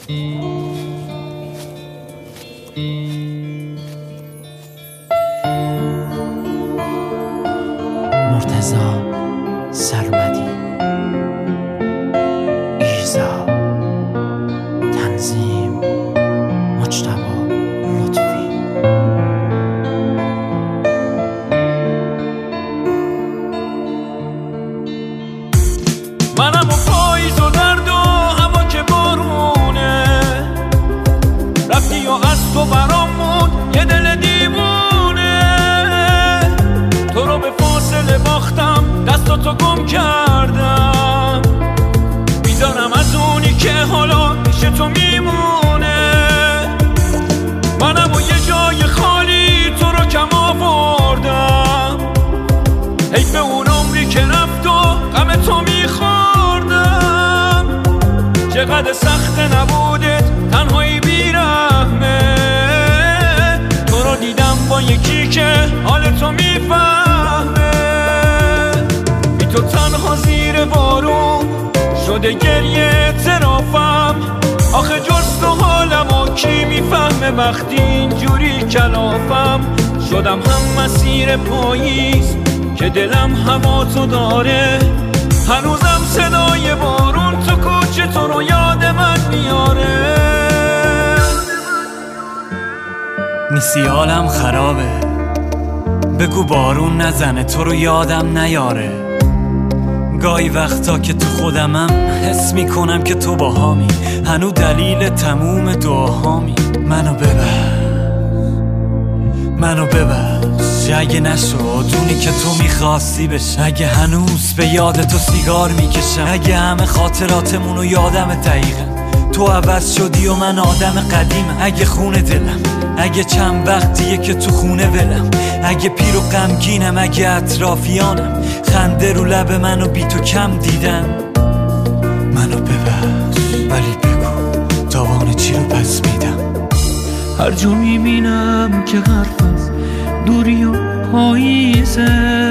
مرتضی سرمدی، ایزا، تنظیم مجتبی لطفی. منم و پاییز و درد و هوا که بارونه، رفتی و از تو برامون یه دل دیوونه. تو رو به فاصله باختم، دستاتو گم کردم، میدانم از اونی که حالا پیش تو میمونه. منم و یه جای خالی تو رو کم آوردم، حیف اون عمری که رفت و غم تو میخوردم. چقدر سخت نبودت تنهایی بیرحمه، تو رو دیدم با یکی که حال تو میفهمه. بی تو تنها زیر بارون شده گریه ترافم، آخه جز تو حالمو کی میفهمه وقتی اینجوری کلافم. شدم هم مسیر پاییز که دلم هوا تو داره، هنوزم صدای بارون تو کوچه تو رو یاد من میاره. نیستی حالم خرابه، بگو بارون نزنه تو رو یادم نیاره. گاهی وقتا که تو خودمم حس میکنم که تو باهامی، هنو دلیل تموم دعاهامی. منو ببخش اگه نشد اونی که تو میخواستی بشه، اگه هنوز به یاد تو سیگار میکشم، اگه همه خاطراتمونو یادم دقیقا تو عوض شدی و من آدم قدیمم. اگه خونه دلم، اگه چند وقتیه که تو خونه ولم، اگه پیر و غمگینم، اگه اطرافیانم خنده رو لب منو بی تو کم دیدن. منو ببخش ولی بگو تاوان چی رو پس میدم. هر جا میبینم که حرف از دوری و پاییزه،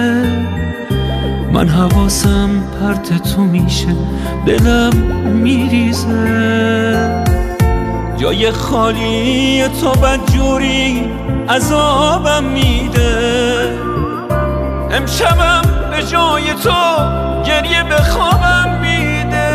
من حواسم پرت تو میشه، دلم میریزه. جای خالی تو بدجوری عذابم میده، امشبم به جای تو گریه به خوابم میده.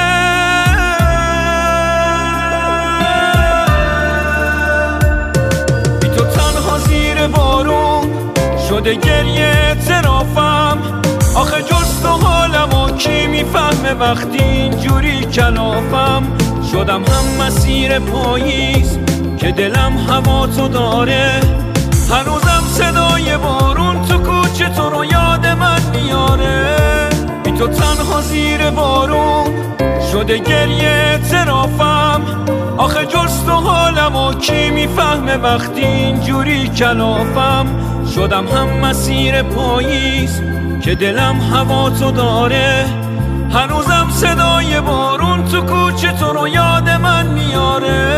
بی تو تنها زیر بارون شده گریه ترافم، آخه جز تو حالمو کی میفهمه وقتی اینجوری کلافم. شدم هم مسیر پاییز که دلم هوا تو داره، هنوزم صدای بارون تو کوچه تو رو یاد من میاره. بی تو تنها زیر بارون شده گریه ترافم، آخه جز تو حالمو کی میفهمه وقتی اینجوری کلافم. شدم هم مسیر پاییز که دلم هوا تو داره، هنوزم صدای بارون تو کوچه تو رو یاد من میاره.